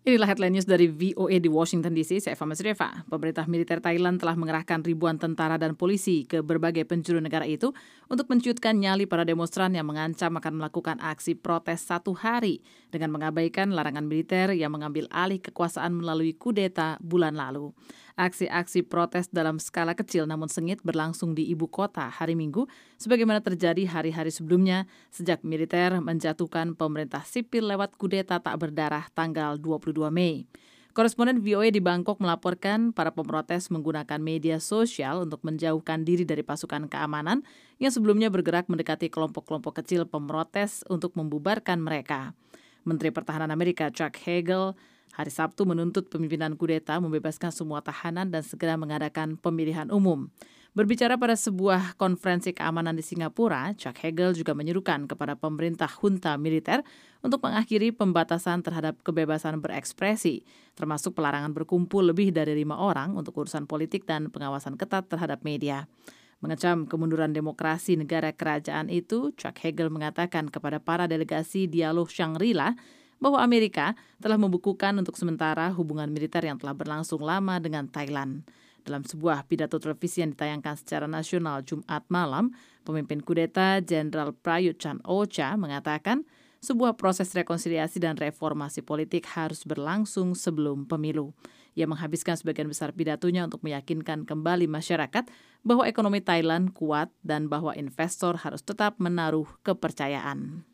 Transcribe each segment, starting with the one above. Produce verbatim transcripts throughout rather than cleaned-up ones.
Inilah headline news dari V O A di Washington D C. Saya Fama Sreva. Pemerintah militer Thailand telah mengerahkan ribuan tentara dan polisi ke berbagai penjuru negara itu untuk menciutkan nyali para demonstran yang mengancam akan melakukan aksi protes satu hari dengan mengabaikan larangan militer yang mengambil alih kekuasaan melalui kudeta bulan lalu. Aksi-aksi protes dalam skala kecil namun sengit berlangsung di ibu kota hari Minggu sebagaimana terjadi hari-hari sebelumnya sejak militer menjatuhkan pemerintah sipil lewat kudeta tak berdarah tanggal dua puluh dua Mei. Koresponden V O A di Bangkok melaporkan para pemrotes menggunakan media sosial untuk menjauhkan diri dari pasukan keamanan yang sebelumnya bergerak mendekati kelompok-kelompok kecil pemrotes untuk membubarkan mereka. Menteri Pertahanan Amerika Chuck Hagel hari Sabtu menuntut pimpinan kudeta membebaskan semua tahanan dan segera mengadakan pemilihan umum. Berbicara pada sebuah konferensi keamanan di Singapura, Chuck Hagel juga menyerukan kepada pemerintah junta militer untuk mengakhiri pembatasan terhadap kebebasan berekspresi, termasuk pelarangan berkumpul lebih dari lima orang untuk urusan politik dan pengawasan ketat terhadap media. Mengecam kemunduran demokrasi negara kerajaan itu, Chuck Hagel mengatakan kepada para delegasi dialog Shangri-La bahwa Amerika telah membukukan untuk sementara hubungan militer yang telah berlangsung lama dengan Thailand. Dalam sebuah pidato televisi yang ditayangkan secara nasional Jumat malam, pemimpin kudeta Jenderal Prayut Chan-o-cha mengatakan sebuah proses rekonsiliasi dan reformasi politik harus berlangsung sebelum pemilu. Ia menghabiskan sebagian besar pidatonya untuk meyakinkan kembali masyarakat bahwa ekonomi Thailand kuat dan bahwa investor harus tetap menaruh kepercayaan.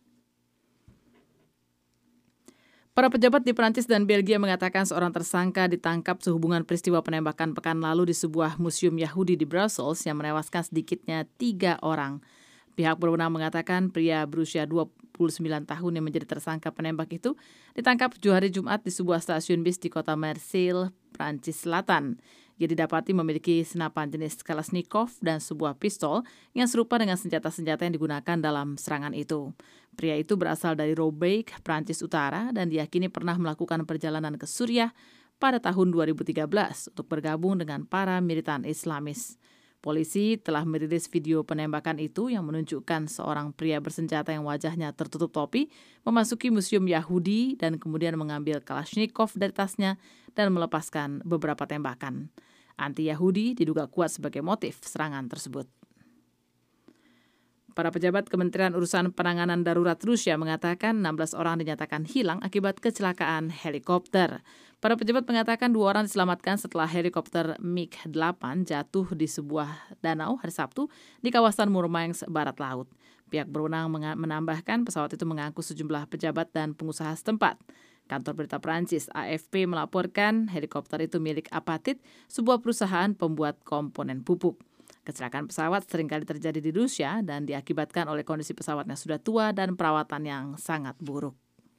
Para pejabat di Perancis dan Belgia mengatakan seorang tersangka ditangkap sehubungan peristiwa penembakan pekan lalu di sebuah museum Yahudi di Brussels yang menewaskan sedikitnya tiga orang. Pihak berwenang mengatakan pria berusia dua puluh sembilan tahun yang menjadi tersangka penembak itu ditangkap tujuh hari Jumat di sebuah stasiun bis di kota Marseille, Prancis Selatan. Ia didapati memiliki senapan jenis Kalashnikov dan sebuah pistol yang serupa dengan senjata-senjata yang digunakan dalam serangan itu. Pria itu berasal dari Roubaix, Prancis Utara dan diyakini pernah melakukan perjalanan ke Suriah pada tahun dua ribu tiga belas untuk bergabung dengan para militan Islamis. Polisi telah merilis video penembakan itu yang menunjukkan seorang pria bersenjata yang wajahnya tertutup topi memasuki museum Yahudi dan kemudian mengambil Kalashnikov dari tasnya dan melepaskan beberapa tembakan. Anti-Yahudi diduga kuat sebagai motif serangan tersebut. Para pejabat Kementerian Urusan Penanganan Darurat Rusia mengatakan enam belas orang dinyatakan hilang akibat kecelakaan helikopter. Para pejabat mengatakan dua orang diselamatkan setelah helikopter mig delapan jatuh di sebuah danau hari Sabtu di kawasan Murmansk, barat laut. Pihak berwenang menambahkan pesawat itu mengangkut sejumlah pejabat dan pengusaha setempat. Kantor berita Prancis A F P melaporkan helikopter itu milik Apatit, sebuah perusahaan pembuat komponen pupuk. Kecelakaan pesawat seringkali terjadi di Rusia dan diakibatkan oleh kondisi pesawatnya sudah tua dan perawatan yang sangat buruk.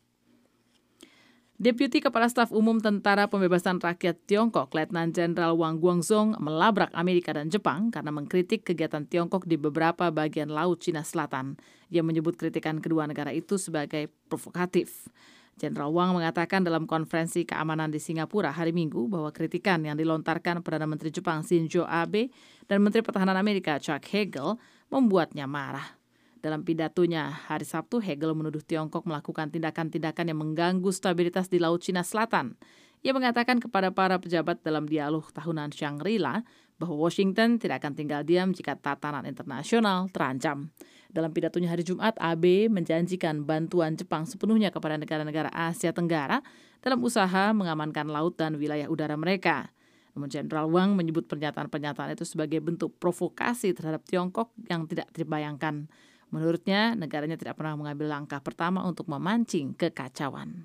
Deputi Kepala Staf Umum Tentara Pembebasan Rakyat Tiongkok, Letnan Jenderal Wang Guangzhong, melabrak Amerika dan Jepang karena mengkritik kegiatan Tiongkok di beberapa bagian Laut Cina Selatan. Ia menyebut kritikan kedua negara itu sebagai provokatif. Jenderal Wang mengatakan dalam konferensi keamanan di Singapura hari Minggu bahwa kritikan yang dilontarkan Perdana Menteri Jepang Shinzo Abe dan Menteri Pertahanan Amerika Chuck Hagel membuatnya marah. Dalam pidatonya hari Sabtu, Hagel menuduh Tiongkok melakukan tindakan-tindakan yang mengganggu stabilitas di Laut Cina Selatan. Ia mengatakan kepada para pejabat dalam dialog tahunan Shangri-La bahwa Washington tidak akan tinggal diam jika tatanan internasional terancam. Dalam pidatonya hari Jumat, Abe menjanjikan bantuan Jepang sepenuhnya kepada negara-negara Asia Tenggara dalam usaha mengamankan laut dan wilayah udara mereka. Namun Jenderal Wang menyebut pernyataan-pernyataan itu sebagai bentuk provokasi terhadap Tiongkok yang tidak terbayangkan. Menurutnya, negaranya tidak pernah mengambil langkah pertama untuk memancing kekacauan.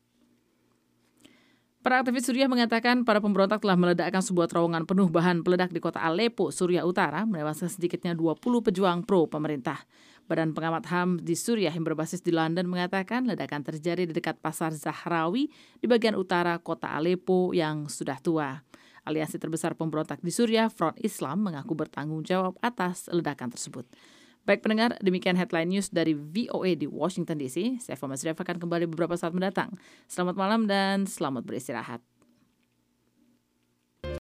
Para aktivis Suriah mengatakan para pemberontak telah meledakkan sebuah terowongan penuh bahan peledak di kota Aleppo, Suriah Utara, menewaskan sedikitnya dua puluh pejuang pro pemerintah. Badan pengamat H A M di Suriah yang berbasis di London mengatakan ledakan terjadi di dekat pasar Zahrawi di bagian utara kota Aleppo yang sudah tua. Aliansi terbesar pemberontak di Suriah, Front Islam, mengaku bertanggung jawab atas ledakan tersebut. Baik pendengar, demikian headline news dari V O A di Washington D C. Saya Fama Sreva akan kembali beberapa saat mendatang. Selamat malam dan selamat beristirahat.